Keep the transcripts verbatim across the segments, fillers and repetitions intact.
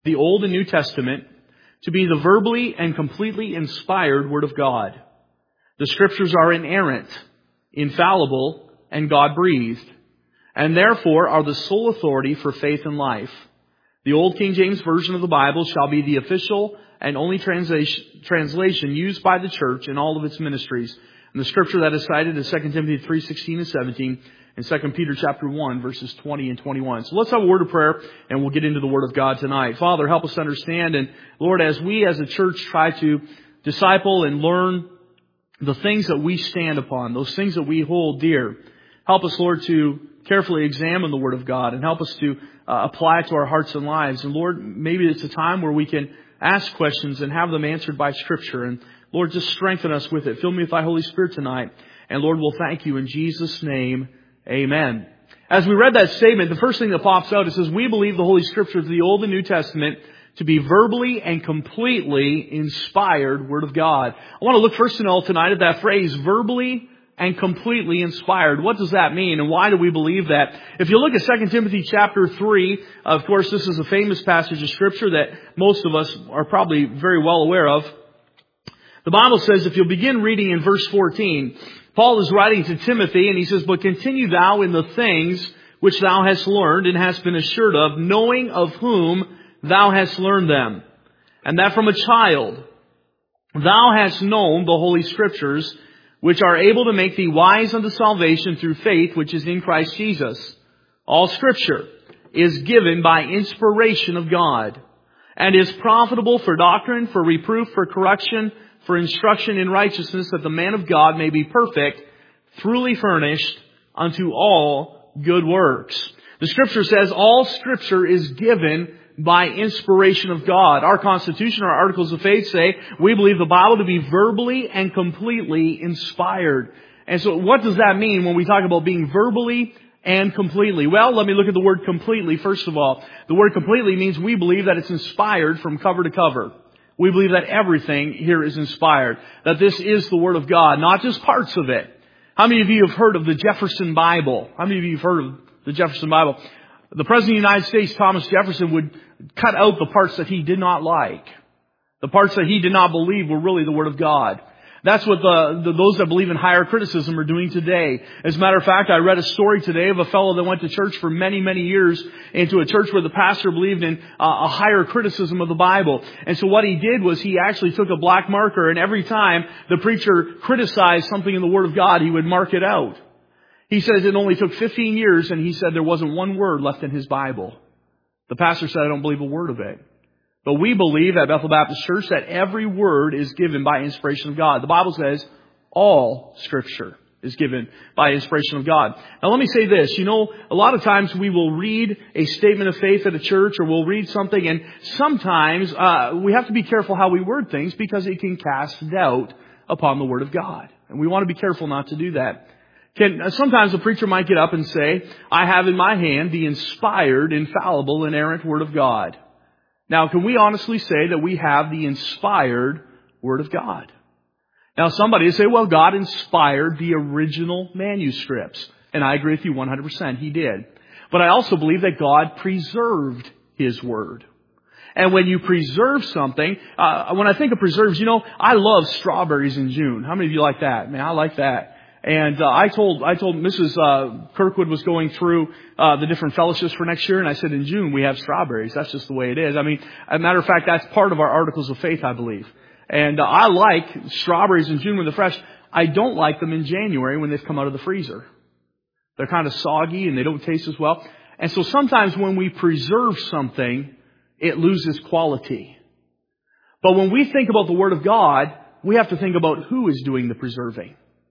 the Old and New Testament to be the verbally and completely inspired Word of God. The Scriptures are inerrant, infallible, and God-breathed, and therefore are the sole authority for faith and life. The Old King James Version of the Bible shall be the official and only translation, translation used by the church in all of its ministries. And the scripture that is cited is Second Timothy three sixteen and seventeen, and Second Peter chapter one, verses twenty and twenty-one. So let's have a word of prayer, and we'll get into the Word of God tonight. Father, help us to understand, and Lord, as we as a church try to disciple and learn the things that we stand upon, those things that we hold dear, help us, Lord, to carefully examine the Word of God and help us to uh, apply it to our hearts and lives. And Lord, maybe it's a time where we can ask questions and have them answered by Scripture. And Lord, just strengthen us with it. Fill me with Thy Holy Spirit tonight. And Lord, we'll thank You in Jesus' name. Amen. As we read that statement, the first thing that pops out, it says, we believe the Holy Scriptures of the Old and New Testament to be verbally and completely inspired Word of God. I want to look first of all tonight at that phrase, verbally and completely inspired. What does that mean, and why do we believe that? If you look at Second Timothy chapter three, of course this is a famous passage of Scripture that most of us are probably very well aware of. The Bible says, if you'll begin reading in verse fourteen, Paul is writing to Timothy, and he says, but continue thou in the things which thou hast learned and hast been assured of, knowing of whom thou hast learned them, and that from a child thou hast known the Holy Scriptures, which are able to make thee wise unto salvation through faith which is in Christ Jesus. All Scripture is given by inspiration of God, and is profitable for doctrine, for reproof, for correction, for instruction in righteousness, that the man of God may be perfect, truly furnished unto all good works. The Scripture says all Scripture is given by inspiration of God. Our Constitution, our Articles of Faith say we believe the Bible to be verbally and completely inspired. And so what does that mean when we talk about being verbally and completely? Well, let me look at the word completely first of all. The word completely means we believe that it's inspired from cover to cover. We believe that everything here is inspired, that this is the Word of God, not just parts of it. How many of you have heard of the Jefferson Bible? How many of you have heard of the Jefferson Bible? The President of the United States, Thomas Jefferson, would cut out the parts that he did not like. The parts that he did not believe were really the Word of God. That's what the, the those that believe in higher criticism are doing today. As a matter of fact, I read a story today of a fellow that went to church for many, many years, into a church where the pastor believed in uh, a higher criticism of the Bible. And so what he did was he actually took a black marker, and every time the preacher criticized something in the Word of God, he would mark it out. He says it only took fifteen years, and he said there wasn't one word left in his Bible. The pastor said, I don't believe a word of it. But we believe at Bethel Baptist Church that every word is given by inspiration of God. The Bible says all Scripture is given by inspiration of God. Now let me say this. You know, a lot of times we will read a statement of faith at a church, or we'll read something, and sometimes uh, we have to be careful how we word things because it can cast doubt upon the Word of God. And we want to be careful not to do that. Can, sometimes a preacher might get up and say, I have in my hand the inspired, infallible, inerrant Word of God. Now, can we honestly say that we have the inspired Word of God? Now, somebody will say, well, God inspired the original manuscripts. And I agree with you one hundred percent. He did. But I also believe that God preserved His Word. And when you preserve something, uh, when I think of preserves, you know, I love strawberries in June. How many of you like that? Man, I like that. And uh, I told I told Missus Uh, Kirkwood was going through uh, the different fellowships for next year, and I said, in June we have strawberries. That's just the way it is. I mean, as a matter of fact, that's part of our Articles of Faith, I believe. And uh, I like strawberries in June when they're fresh. I don't like them in January when they've come out of the freezer. They're kind of soggy and they don't taste as well. And so sometimes when we preserve something, it loses quality. But when we think about the Word of God, we have to think about who is doing the preserving.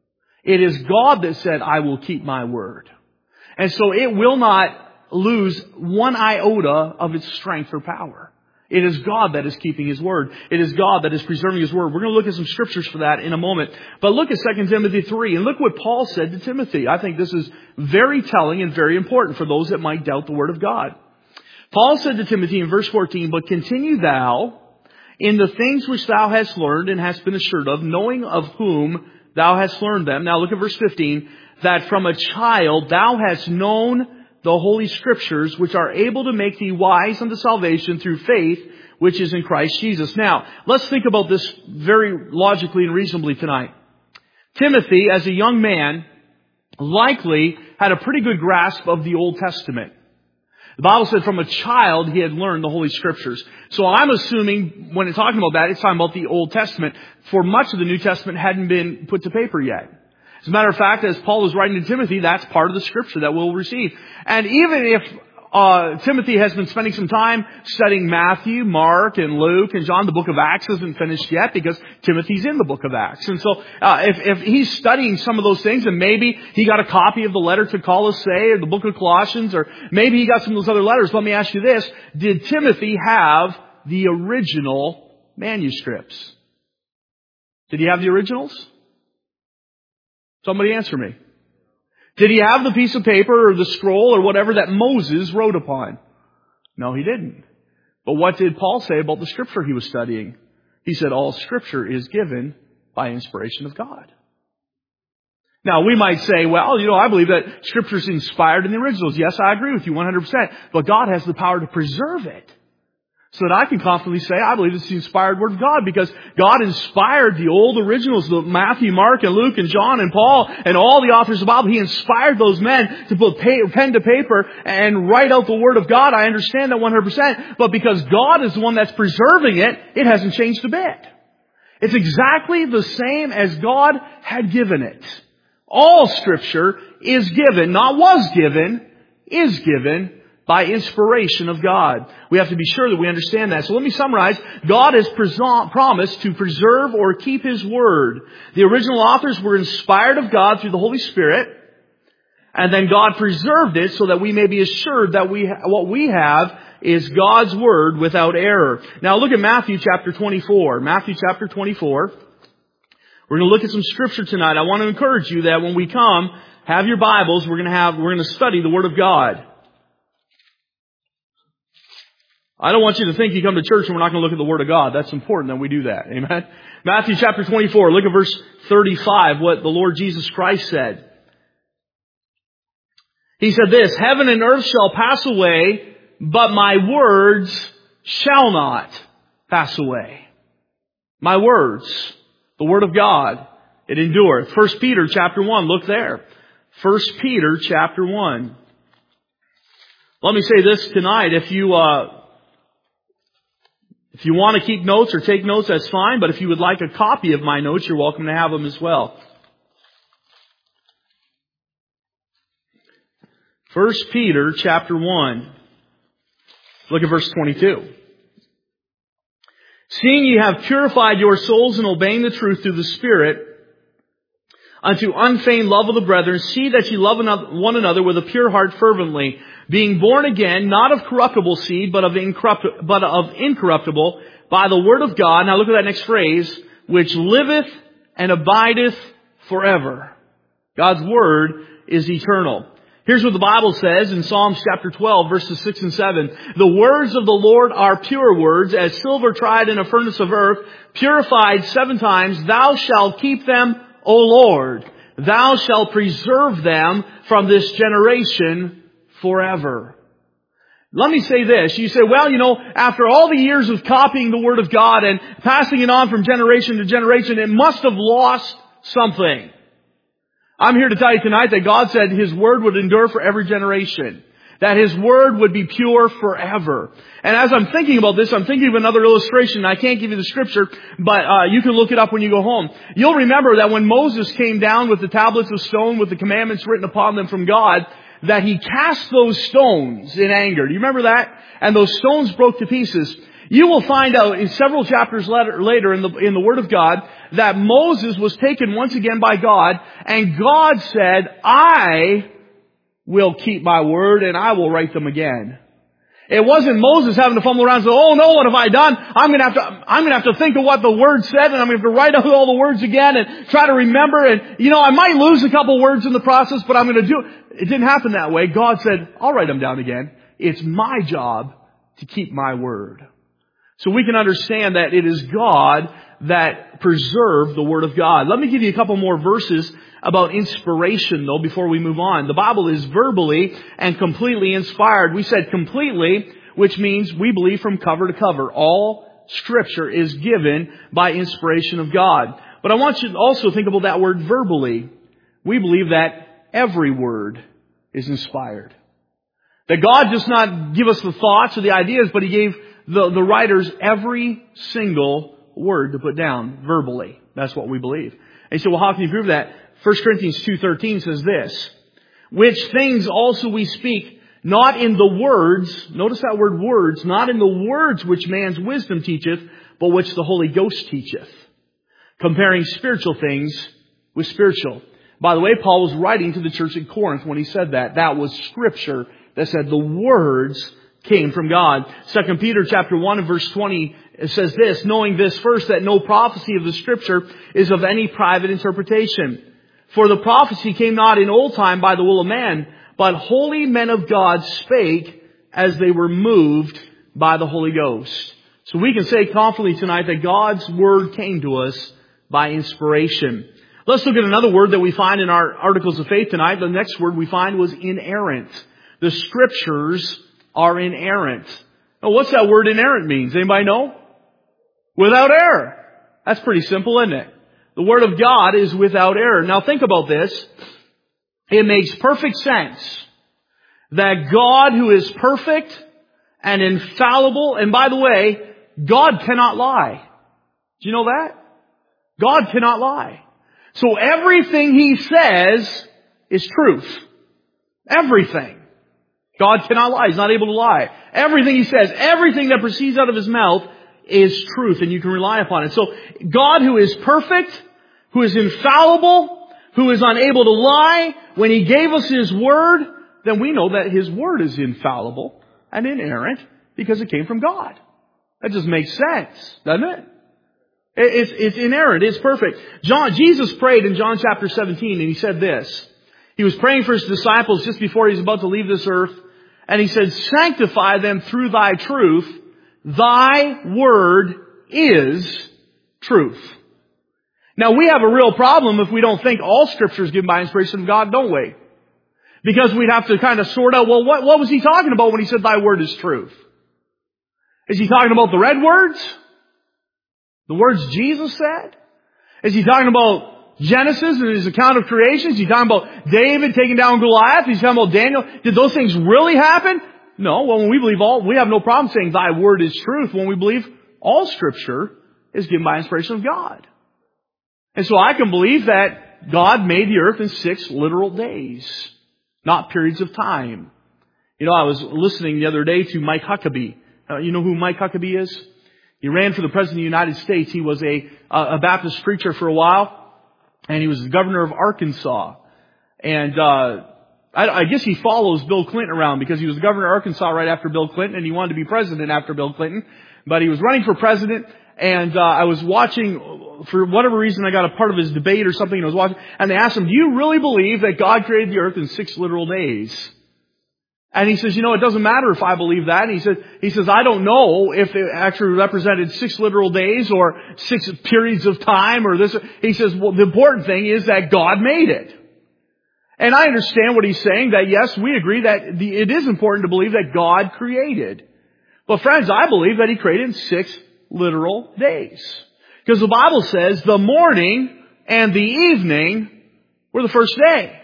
It is God that said, I will keep my word. And so it will not lose one iota of its strength or power. It is God that is keeping His word. It is God that is preserving His word. We're going to look at some scriptures for that in a moment. But look at Second Timothy three and look what Paul said to Timothy. I think this is very telling and very important for those that might doubt the word of God. Paul said to Timothy in verse fourteen, but continue thou in the things which thou hast learned and hast been assured of, knowing of whom thou hast learned them. Now look at verse fifteen. That from a child thou hast known the Holy Scriptures, which are able to make thee wise unto salvation through faith, which is in Christ Jesus. Now, let's think about this very logically and reasonably tonight. Timothy, as a young man, likely had a pretty good grasp of the Old Testament. The Bible said from a child he had learned the Holy Scriptures. So I'm assuming when it's talking about that, it's talking about the Old Testament. For much of the New Testament hadn't been put to paper yet. As a matter of fact, as Paul was writing to Timothy, that's part of the Scripture that we'll receive. And even if uh Timothy has been spending some time studying Matthew, Mark, and Luke, and John, the book of Acts isn't finished yet because Timothy's in the book of Acts. And so uh, if, if he's studying some of those things, and maybe he got a copy of the letter to Colossae or the book of Colossians, or maybe he got some of those other letters, let me ask you this. Did Timothy have the original manuscripts? Did he have the originals? Somebody answer me. Did he have the piece of paper or the scroll or whatever that Moses wrote upon? No, he didn't. But what did Paul say about the Scripture he was studying? He said, all Scripture is given by inspiration of God. Now, we might say, well, you know, I believe that Scripture is inspired in the originals. Yes, I agree with you one hundred percent. But God has the power to preserve it. So that I can confidently say, I believe it's the inspired Word of God, because God inspired the old originals, the Matthew, Mark, and Luke, and John, and Paul, and all the authors of the Bible. He inspired those men to put pen to paper and write out the Word of God. I understand that one hundred percent. But because God is the one that's preserving it, it hasn't changed a bit. It's exactly the same as God had given it. All Scripture is given, not was given, is given by inspiration of God. We have to be sure that we understand that. So let me summarize. God has pres- promised to preserve or keep His Word. The original authors were inspired of God through the Holy Spirit. And then God preserved it so that we may be assured that we ha- what we have is God's Word without error. Now look at Matthew chapter twenty-four. Matthew chapter twenty-four. We're going to look at some Scripture tonight. I want to encourage you that when we come, have your Bibles. We're going to have, we're going to study the Word of God. I don't want you to think you come to church and we're not going to look at the Word of God. That's important that we do that. Amen. Matthew chapter twenty-four, look at verse thirty-five, what the Lord Jesus Christ said. He said this, heaven and earth shall pass away, but my words shall not pass away. My words, the Word of God, it endureth. First Peter chapter one, look there. First Peter chapter one. Let me say this tonight, if you, uh, If you want to keep notes or take notes, that's fine. But if you would like a copy of my notes, you're welcome to have them as well. First Peter chapter one. Look at verse twenty-two. Seeing ye have purified your souls in obeying the truth through the Spirit, unto unfeigned love of the brethren, see that ye love one another with a pure heart fervently, being born again, not of corruptible seed, but of, incorrupt- but of incorruptible, by the word of God. Now look at that next phrase, which liveth and abideth forever. God's word is eternal. Here's what the Bible says in Psalms chapter twelve, verses six and seven. The words of the Lord are pure words, as silver tried in a furnace of earth, purified seven times. Thou shalt keep them, O Lord. Thou shalt preserve them from this generation forever. Let me say this. You say, well, you know, after all the years of copying the Word of God and passing it on from generation to generation, it must have lost something. I'm here to tell you tonight that God said His Word would endure for every generation. That His Word would be pure forever. And as I'm thinking about this, I'm thinking of another illustration. I can't give you the scripture, but uh, you can look it up when you go home. You'll remember that when Moses came down with the tablets of stone with the commandments written upon them from God, that he cast those stones in anger. Do you remember that? And those stones broke to pieces. You will find out in several chapters later in the, in the Word of God that Moses was taken once again by God, and God said, I will keep my word and I will write them again. It wasn't Moses having to fumble around and say, oh no, what have I done? I'm going to have to, I'm going to have to think of what the word said, and I'm going to have to write out all the words again and try to remember. And, you know, I might lose a couple words in the process, but I'm going to do it. It didn't happen that way. God said, I'll write them down again. It's my job to keep my word. So we can understand that it is God that preserve the Word of God. Let me give you a couple more verses about inspiration, though, before we move on. The Bible is verbally and completely inspired. We said completely, which means we believe from cover to cover. All Scripture is given by inspiration of God. But I want you to also think about that word verbally. We believe that every word is inspired. That God does not give us the thoughts or the ideas, but He gave the, the writers every single word to put down verbally. That's what we believe. And you say, well, how can you prove that? First Corinthians two thirteen says this, which things also we speak, not in the words, notice that word words, not in the words which man's wisdom teacheth, but which the Holy Ghost teacheth, comparing spiritual things with spiritual. By the way, Paul was writing to the church at Corinth when he said that. That was Scripture that said the words came from God. Second Peter chapter one and verse twenty says this, knowing this first, that no prophecy of the Scripture is of any private interpretation. For the prophecy came not in old time by the will of man, but holy men of God spake as they were moved by the Holy Ghost. So we can say confidently tonight that God's Word came to us by inspiration. Let's look at another word that we find in our articles of faith tonight. The next word we find was inerrant. The Scriptures are inerrant. Now, what's that word inerrant means? Anybody know? Without error. That's pretty simple, isn't it? The Word of God is without error. Now think about this. It makes perfect sense that God, who is perfect and infallible, and by the way, God cannot lie. Do you know that? God cannot lie. So everything He says is truth. Everything. God cannot lie. He's not able to lie. Everything He says, everything that proceeds out of His mouth is truth, and you can rely upon it. So God, who is perfect, who is infallible, who is unable to lie, when He gave us His Word, then we know that His Word is infallible and inerrant because it came from God. That just makes sense, doesn't it? It's, it's inerrant. It's perfect. John, Jesus prayed in John chapter seventeen, and He said this. He was praying for His disciples just before He was about to leave this earth. And He said, sanctify them through Thy truth. Thy Word is truth. Now, we have a real problem if we don't think all Scripture is given by inspiration of God, don't we? Because we'd have to kind of sort out, well, what, what was He talking about when He said, Thy Word is truth? Is He talking about the red words? The words Jesus said? Is He talking about Genesis and His account of creation? Is He talking about David taking down Goliath? Is He talking about Daniel? Did those things really happen? No. Well, when we believe all, we have no problem saying Thy Word is truth when we believe all Scripture is given by inspiration of God. And so I can believe that God made the earth in six literal days, not periods of time. You know, I was listening the other day to Mike Huckabee. Uh, you know who Mike Huckabee is? He ran for the President of the United States. He was a, a Baptist preacher for a while, and he was the governor of Arkansas. And uh I, I guess he follows Bill Clinton around because he was the governor of Arkansas right after Bill Clinton, and he wanted to be president after Bill Clinton. But he was running for president, and uh I was watching, for whatever reason, I got a part of his debate or something, and I was watching, and they asked him, do you really believe that God created the earth in six literal days? And he says, you know, it doesn't matter if I believe that. And he says, he says, I don't know if it actually represented six literal days or six periods of time or this. He says, well, the important thing is that God made it. And I understand what he's saying, that yes, we agree that the, it is important to believe that God created. But friends, I believe that He created in six literal days. Because the Bible says the morning and the evening were the first day.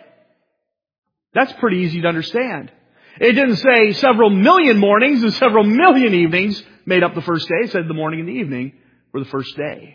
That's pretty easy to understand. It didn't say several million mornings and several million evenings made up the first day. It said the morning and the evening were the first day.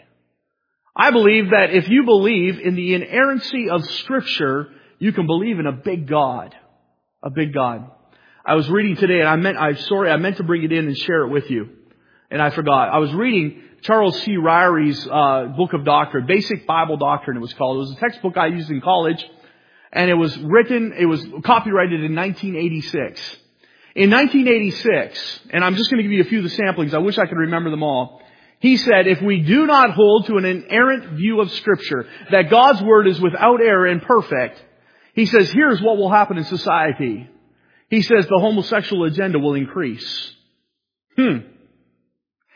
I believe that if you believe in the inerrancy of Scripture, you can believe in a big God. A big God. I was reading today, and I meant, I'm sorry, I meant to bring it in and share it with you. And I forgot. I was reading Charles C. Ryrie's uh, book of doctrine, Basic Bible Doctrine it was called. It was a textbook I used in college. And it was written, it was copyrighted in nineteen eighty-six. In nineteen eighty-six, and I'm just going to give you a few of the samplings. I wish I could remember them all. He said, if we do not hold to an inerrant view of Scripture, that God's Word is without error and perfect, he says, here's what will happen in society. He says the homosexual agenda will increase. Hmm.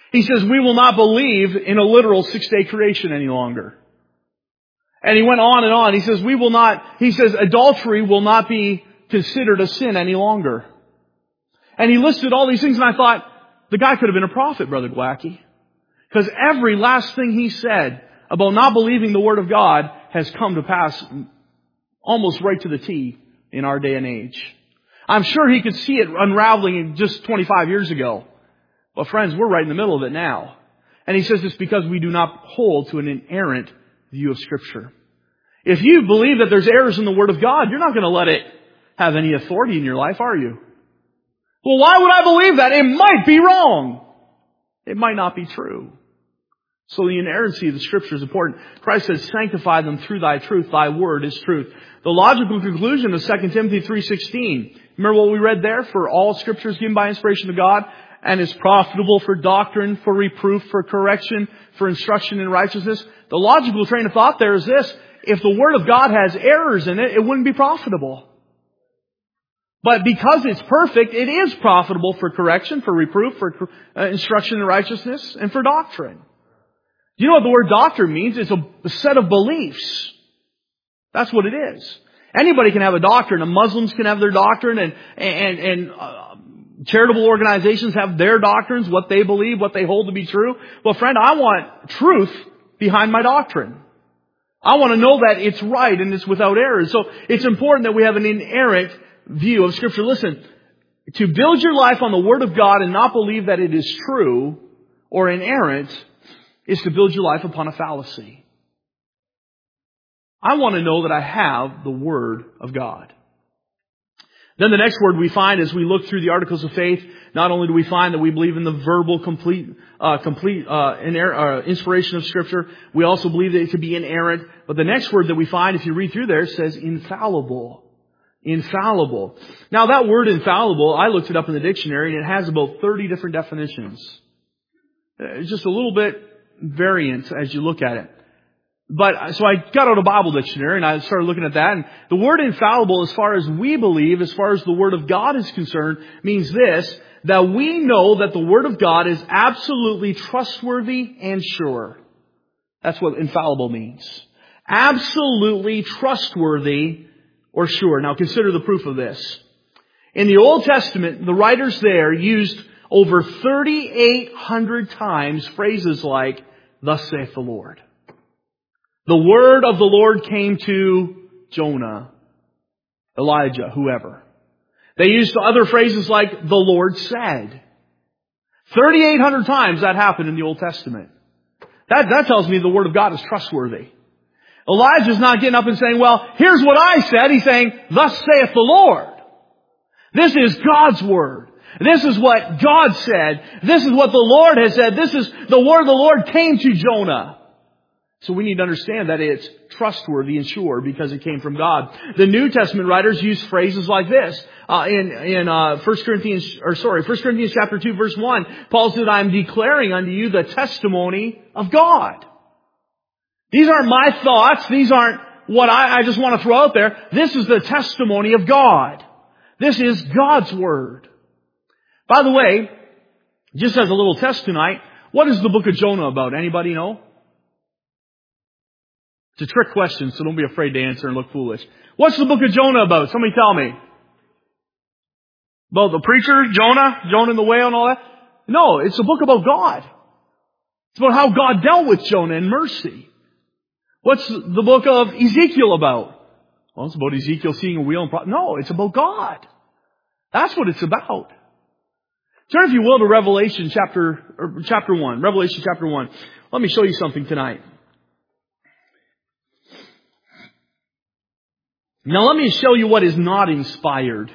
He says, we will not believe in a literal six-day creation any longer. And he went on and on. He says, we will not, he says, adultery will not be considered a sin any longer. And he listed all these things, and I thought, the guy could have been a prophet, Brother Gwacky. Because every last thing he said about not believing the Word of God has come to pass almost right to the T in our day and age. I'm sure he could see it unraveling just twenty-five years ago. But friends, we're right in the middle of it now. And he says it's because we do not hold to an inerrant view of Scripture. If you believe that there's errors in the Word of God, you're not going to let it have any authority in your life, are you? Well, why would I believe that? It might be wrong. It might not be true. So the inerrancy of the Scripture is important. Christ says, sanctify them through thy truth. Thy word is truth. The logical conclusion of Second Timothy three sixteen. Remember what we read there? For all Scripture is given by inspiration of God and is profitable for doctrine, for reproof, for correction, for instruction in righteousness. The logical train of thought there is this. If the Word of God has errors in it, it wouldn't be profitable. But because it's perfect, it is profitable for correction, for reproof, for uh, instruction in righteousness, and for doctrine. You know what the word doctrine means? It's a, a set of beliefs. That's what it is. Anybody can have a doctrine. And Muslims can have their doctrine, and and and uh, charitable organizations have their doctrines, what they believe, what they hold to be true. Well, friend, I want truth behind my doctrine. I want to know that it's right and it's without error. So it's important that we have an inerrant view of Scripture. Listen, to build your life on the Word of God and not believe that it is true or inerrant is to build your life upon a fallacy. I want to know that I have the Word of God. Then the next word we find as we look through the articles of faith, not only do we find that we believe in the verbal, complete, uh, complete uh, iner- uh, inspiration of Scripture, we also believe that it could be inerrant. But the next word that we find, if you read through there, says infallible. Infallible. Now that word infallible, I looked it up in the dictionary, and it has about thirty different definitions. It's just a little bit variant as you look at it. But, so I got out a Bible dictionary and I started looking at that, and the word infallible, as far as we believe, as far as the Word of God is concerned, means this, that we know that the Word of God is absolutely trustworthy and sure. That's what infallible means. Absolutely trustworthy or sure. Now consider the proof of this. In the Old Testament, the writers there used over thirty-eight hundred times phrases like, thus saith the Lord. The word of the Lord came to Jonah, Elijah, whoever. They used other phrases like, the Lord said. thirty-eight hundred times that happened in the Old Testament. That, that tells me the Word of God is trustworthy. Elijah's not getting up and saying, well, here's what I said. He's saying, thus saith the Lord. This is God's Word. This is what God said. This is what the Lord has said. This is the word of the Lord came to Jonah. So we need to understand that it's trustworthy and sure because it came from God. The New Testament writers use phrases like this. Uh, in in uh, First Corinthians, or sorry, First Corinthians chapter two, verse one, Paul said, I am declaring unto you the testimony of God. These aren't my thoughts. These aren't what I, I just want to throw out there. This is the testimony of God. This is God's Word. By the way, just as a little test tonight, what is the book of Jonah about? Anybody know? It's a trick question, so don't be afraid to answer and look foolish. What's the book of Jonah about? Somebody tell me. About the preacher, Jonah, Jonah and the whale and all that? No, it's a book about God. It's about how God dealt with Jonah in mercy. What's the book of Ezekiel about? Well, it's about Ezekiel seeing a wheel and pro- No, it's about God. That's what it's about. Turn, if you will, to Revelation chapter, or chapter one. Revelation chapter one. Let me show you something tonight. Now let me show you what is not inspired.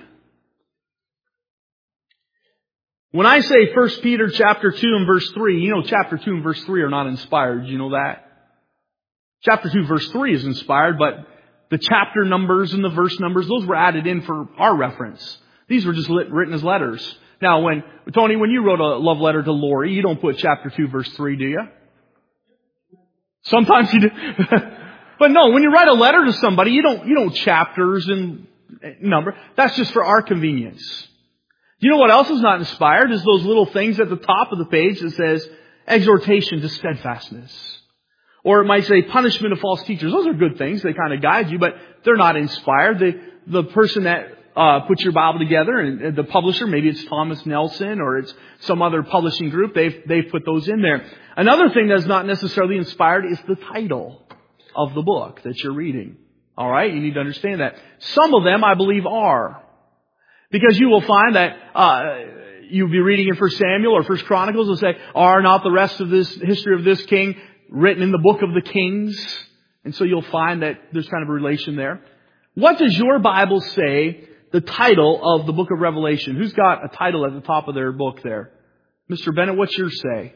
When I say First Peter chapter two and verse three, you know chapter two and verse three are not inspired. Do you know that? Chapter two verse three is inspired, but the chapter numbers and the verse numbers, those were added in for our reference. These were just lit, written as letters. Now when, Tony, when you wrote a love letter to Lori, you don't put chapter two verse three, do you? Sometimes you do. But no, when you write a letter to somebody, you don't, you don't chapters and number. That's just for our convenience. You know what else is not inspired? Is those little things at the top of the page that says, exhortation to steadfastness. Or it might say punishment of false teachers. Those are good things. They kind of guide you, but they're not inspired. The, the person that uh, puts your Bible together, and the publisher, maybe it's Thomas Nelson or it's some other publishing group, they've, they've put those in there. Another thing that's not necessarily inspired is the title of the book that you're reading. All right? You need to understand that. Some of them, I believe, are. Because you will find that uh you'll be reading in First Samuel or First Chronicles and say, are not the rest of this history of this king written in the book of the Kings? And so you'll find that there's kind of a relation there. What does your Bible say the title of the book of Revelation? Who's got a title at the top of their book there? Mister Bennett, what's yours say?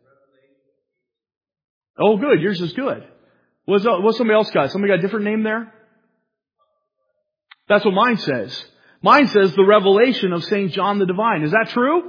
Oh, good. Yours is good. What's, what's somebody else got? Somebody got a different name there? That's what mine says. Mine says the Revelation of Saint John the Divine. Is that true?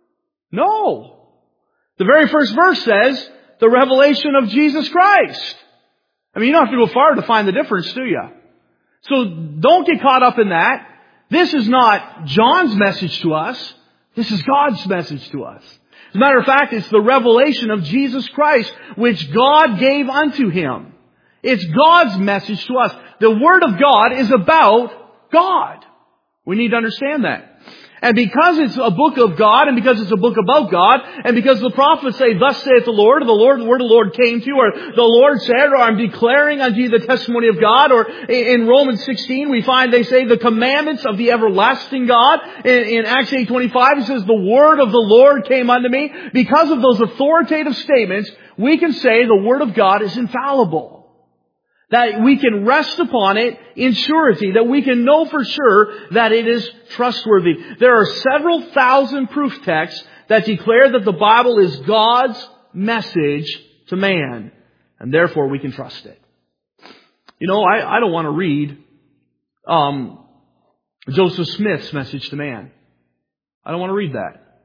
No. The very first verse says the revelation of Jesus Christ. I mean, you don't have to go far to find the difference, do you? So don't get caught up in that. This is not John's message to us. This is God's message to us. As a matter of fact, it's the revelation of Jesus Christ, which God gave unto Him. It's God's message to us. The Word of God is about God. We need to understand that. And because it's a book of God, and because it's a book about God, and because the prophets say, thus saith the Lord, or the Lord, the word of the Lord came to, or the Lord said, or I'm declaring unto you the testimony of God, or in Romans sixteen we find they say the commandments of the everlasting God. In, in Acts eight twenty-five it says, the word of the Lord came unto me. Because of those authoritative statements, we can say the Word of God is infallible. That we can rest upon it in surety. That we can know for sure that it is trustworthy. There are several thousand proof texts that declare that the Bible is God's message to man. And therefore we can trust it. You know, I, I don't want to read um, Joseph Smith's message to man. I don't want to read that.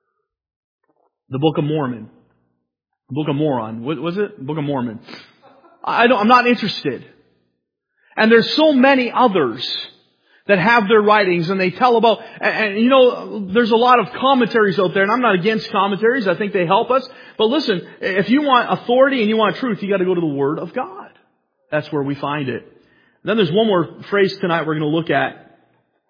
The Book of Mormon. The Book of Moron. What was it? The Book of Mormon. I don't, I'm not interested. And there's so many others that have their writings and they tell about, and, and you know, there's a lot of commentaries out there, and I'm not against commentaries. I think they help us. But listen, if you want authority and you want truth, you got to go to the Word of God. That's where we find it. And then there's one more phrase tonight we're going to look at.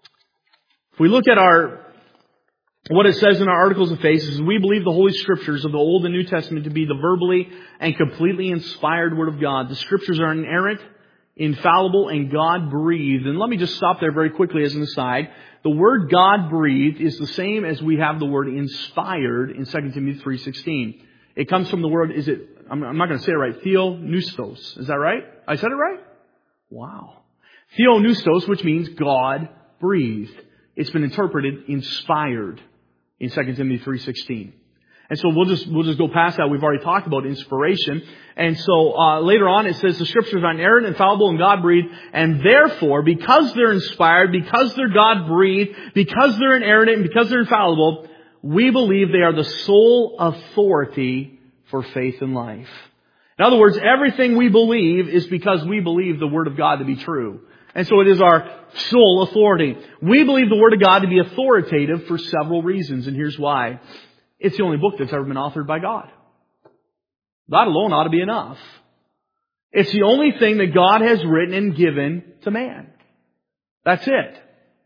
If we look at our what it says in our Articles of Faith is we believe the Holy Scriptures of the Old and New Testament to be the verbally and completely inspired Word of God. The Scriptures are inerrant, infallible, and God-breathed. And let me just stop there very quickly as an aside. The word God-breathed is the same as we have the word inspired in Second Timothy three sixteen. It comes from the word, is it, I'm not going to say it right, theopneustos. Is that right? I said it right? Wow. Theopneustos, which means God-breathed. It's been interpreted inspired in Second Timothy three sixteen. And so we'll just, we'll just go past that. We've already talked about inspiration. And so, uh, later on it says the Scriptures are inerrant, infallible, and God-breathed. And therefore, because they're inspired, because they're God-breathed, because they're inerrant, and because they're infallible, we believe they are the sole authority for faith and life. In other words, everything we believe is because we believe the Word of God to be true. And so it is our sole authority. We believe the Word of God to be authoritative for several reasons, and here's why. It's the only book that's ever been authored by God. That alone ought to be enough. It's the only thing that God has written and given to man. That's it.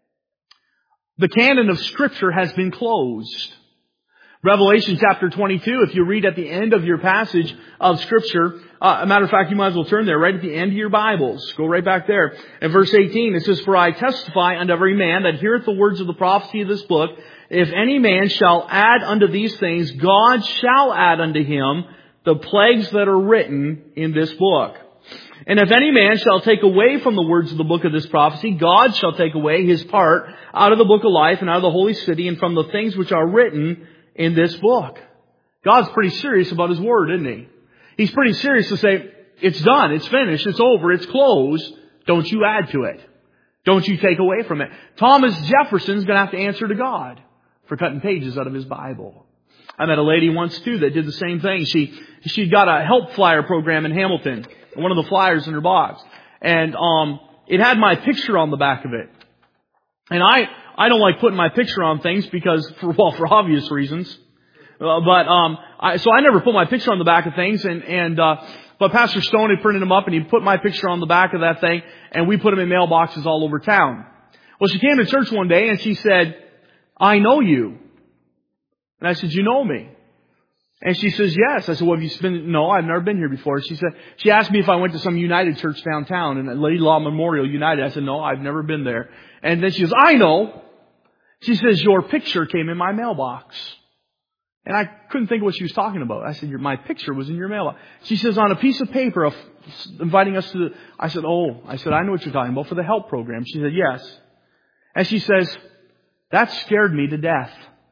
The canon of Scripture has been closed. Revelation chapter twenty-two, if you read at the end of your passage of Scripture, uh, a matter of fact, you might as well turn there, right at the end of your Bibles. Go right back there. In verse eighteen, it says, For I testify unto every man that heareth the words of the prophecy of this book, if any man shall add unto these things, God shall add unto him the plagues that are written in this book. And if any man shall take away from the words of the book of this prophecy, God shall take away his part out of the book of life and out of the holy city and from the things which are written in this book. God's pretty serious about His Word, isn't He? He's pretty serious to say, it's done, it's finished, it's over, it's closed. Don't you add to it. Don't you take away from it. Thomas Jefferson's going to have to answer to God for cutting pages out of his Bible. I met a lady once too that did the same thing. She, she got a help flyer program in Hamilton. One of the flyers in her box. And, um, it had my picture on the back of it. And I, I don't like putting my picture on things because, for, well, for obvious reasons. Uh, but um, I, so I never put my picture on the back of things, and and uh, but Pastor Stone had printed them up, and he put my picture on the back of that thing, and we put them in mailboxes all over town. Well, she came to church one day, and she said, "I know you." And I said, "You know me?" And she says, "Yes." I said, "Well, have you been?" "No, I've never been here before." She said, she asked me if I went to some United church downtown, and Lady Law Memorial United. I said, "No, I've never been there." And then she says, "I know." She says, "Your picture came in my mailbox." And I couldn't think of what she was talking about. I said, "Your, my picture was in your mailbox." She says, "On a piece of paper of inviting us to the..." I said, "Oh," I said, "I know what you're talking about, for the help program." She said, "Yes." And she says, "That scared me to death."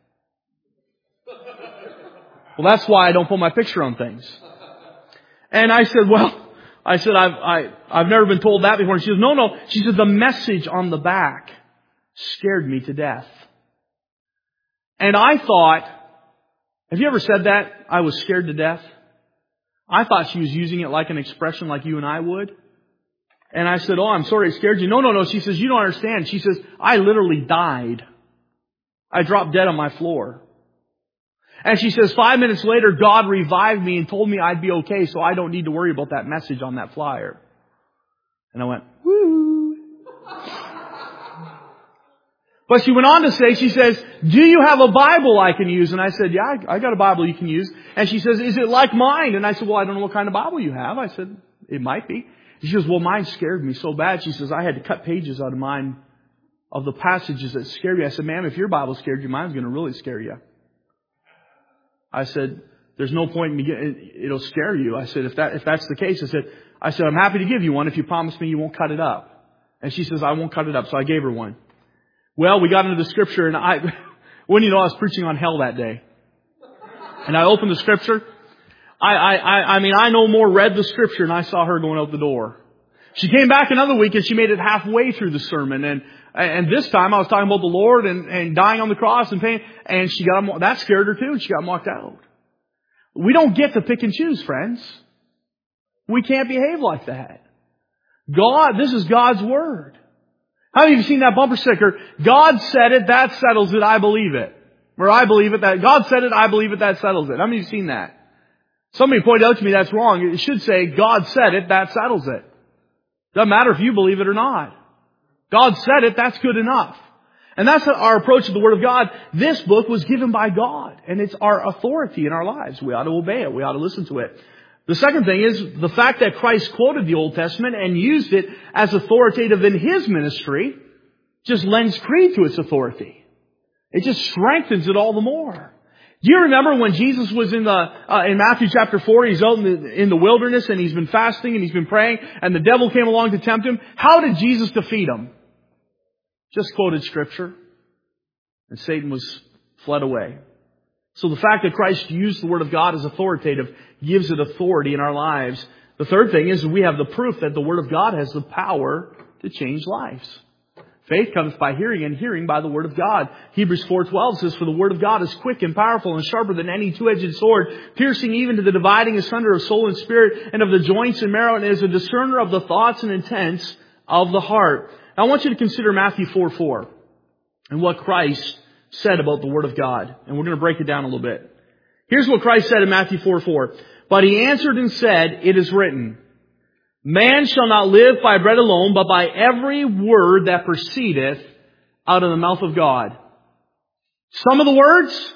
Well, that's why I don't put my picture on things. And I said, "Well," I said, I've, I, I've never been told that before." And she says, "No, no." She said, "The message on the back scared me to death." And I thought, have you ever said that? I was scared to death. I thought she was using it like an expression like you and I would. And I said, "Oh, I'm sorry it scared you." "No, no, no." She says, "You don't understand." She says, "I literally died. I dropped dead on my floor." And she says, five minutes later, God revived me and told me I'd be okay, so I don't need to worry about that message on that flyer. And I went, woo. But she went on to say, she says, "Do you have a Bible I can use?" And I said, "Yeah, I, I got a Bible you can use." And she says, "Is it like mine?" And I said, "Well, I don't know what kind of Bible you have." I said, "It might be." She says, "Well, mine scared me so bad." She says, "I had to cut pages out of mine of the passages that scared me." I said, "Ma'am, if your Bible scared you, mine's going to really scare you." I said, "There's no point in me getting, it'll scare you." I said, if that, if that's the case, I said, I said, "I'm happy to give you one if you promise me you won't cut it up." And she says, "I won't cut it up." So I gave her one. Well, we got into the scripture, and I, when you know, I was preaching on hell that day. And I opened the scripture. I, I, I, I mean, I no more read the scripture and I saw her going out the door. She came back another week and she made it halfway through the sermon. And, and this time I was talking about the Lord and, and dying on the cross and pain. And she got, that scared her too. And she got mocked out. We don't get to pick and choose, friends. We can't behave like that. God, this is God's Word. How many of you seen that bumper sticker? God said it, that settles it, I believe it. Or I believe it, that God said it, I believe it, that settles it. How many of you seen that? Somebody pointed out to me that's wrong. It should say, God said it, that settles it. Doesn't matter if you believe it or not. God said it, that's good enough. And that's our approach to the Word of God. This book was given by God, and it's our authority in our lives. We ought to obey it. We ought to listen to it. The second thing is the fact that Christ quoted the Old Testament and used it as authoritative in His ministry just lends creed to its authority. It just strengthens it all the more. Do you remember when Jesus was in the uh, in Matthew chapter four? He's out in the, in the wilderness and he's been fasting and he's been praying, and the devil came along to tempt him. How did Jesus defeat him? Just quoted Scripture, and Satan was fled away. So the fact that Christ used the Word of God as authoritative gives it authority in our lives. The third thing is we have the proof that the Word of God has the power to change lives. Faith comes by hearing, and hearing by the Word of God. Hebrews four twelve says, "For the Word of God is quick and powerful and sharper than any two-edged sword, piercing even to the dividing asunder of soul and spirit and of the joints and marrow, and is a discerner of the thoughts and intents of the heart." Now I want you to consider Matthew four four and what Christ said about the Word of God. And we're going to break it down a little bit. Here's what Christ said in Matthew four four. "But He answered and said, it is written, Man shall not live by bread alone, but by every word that proceedeth out of the mouth of God." Some of the words?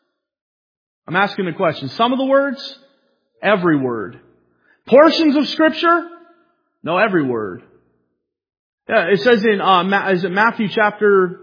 I'm asking the question. Some of the words? Every word. Portions of Scripture? No, every word. Yeah, it says in, uh, is it Matthew chapter...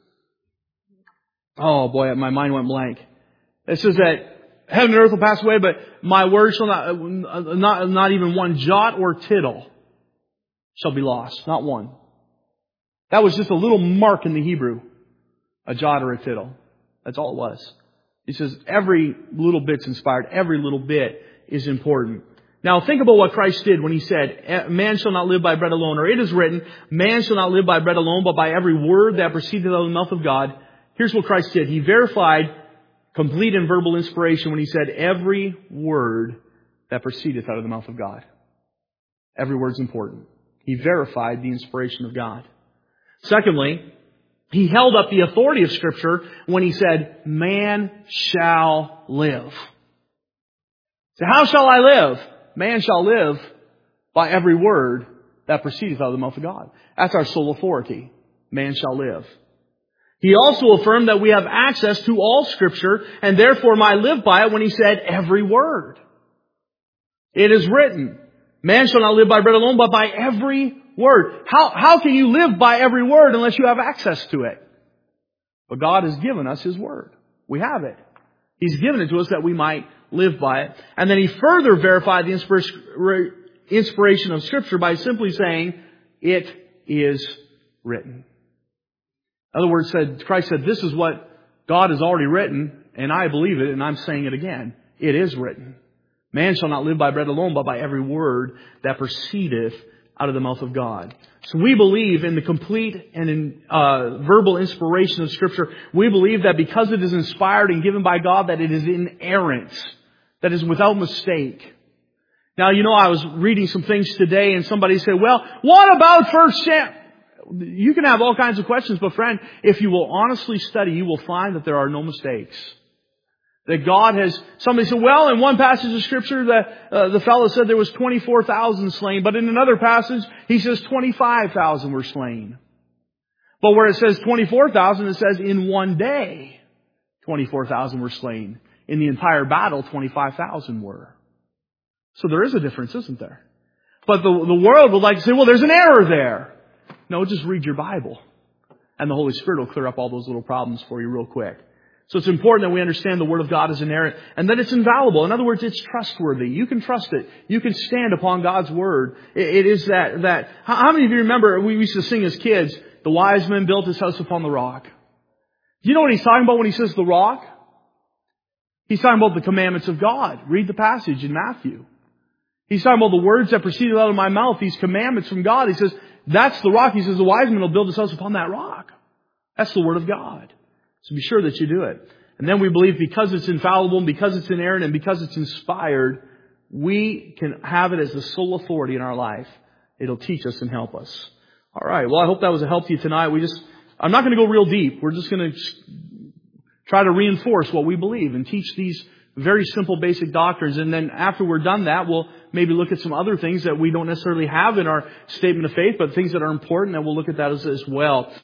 Oh boy, my mind went blank. It says that heaven and earth will pass away, but my word shall not, not, not even one jot or tittle shall be lost. Not one. That was just a little mark in the Hebrew. A jot or a tittle. That's all it was. He says every little bit's inspired. Every little bit is important. Now think about what Christ did when He said, man shall not live by bread alone. Or it is written, man shall not live by bread alone, but by every word that proceedeth out of the mouth of God. Here's what Christ did. He verified complete and verbal inspiration when He said every word that proceedeth out of the mouth of God. Every word's important. He verified the inspiration of God. Secondly, He held up the authority of Scripture when He said, man shall live. So how shall I live? Man shall live by every word that proceedeth out of the mouth of God. That's our sole authority. Man shall live. He also affirmed that we have access to all Scripture and therefore might live by it when He said every word. It is written, man shall not live by bread alone, but by every word. How, how can you live by every word unless you have access to it? But God has given us His Word. We have it. He's given it to us that we might live by it. And then He further verified the inspiration of Scripture by simply saying, it is written. In other words, said Christ said, this is what God has already written, and I believe it, and I'm saying it again. It is written. Man shall not live by bread alone, but by every word that proceedeth out of the mouth of God. So we believe in the complete and in, uh, verbal inspiration of Scripture. We believe that because it is inspired and given by God, that it is inerrant, that is without mistake. Now, you know, I was reading some things today, and somebody said, well, what about First Samuel? You can have all kinds of questions, but friend, if you will honestly study, you will find that there are no mistakes. That God has, somebody said, well, in one passage of Scripture, the, uh, the fellow said there was twenty-four thousand slain, but in another passage, he says twenty-five thousand were slain. But where it says twenty-four thousand, it says in one day, twenty-four thousand were slain. In the entire battle, twenty-five thousand were. So there is a difference, isn't there? But the, the world would like to say, well, there's an error there. No, just read your Bible. And the Holy Spirit will clear up all those little problems for you real quick. So it's important that we understand the Word of God is inerrant and that it's infallible. In other words, it's trustworthy. You can trust it. You can stand upon God's Word. It, it is that, that, how many of you remember we used to sing as kids, the wise man built his house upon the rock? Do you know what he's talking about when he says the rock? He's talking about the commandments of God. Read the passage in Matthew. He's talking about the words that proceeded out of my mouth, these commandments from God. He says, that's the rock. He says, the wise man will build his house upon that rock. That's the Word of God. So be sure that you do it. And then we believe because it's infallible and because it's inerrant and because it's inspired, we can have it as the sole authority in our life. It'll teach us and help us. All right. Well, I hope that was a help to you tonight. We just, I'm not going to go real deep. We're just going to try to reinforce what we believe and teach these very simple, basic doctrines. And then after we're done that, we'll maybe look at some other things that we don't necessarily have in our statement of faith, but things that are important, and we'll look at that as, as well.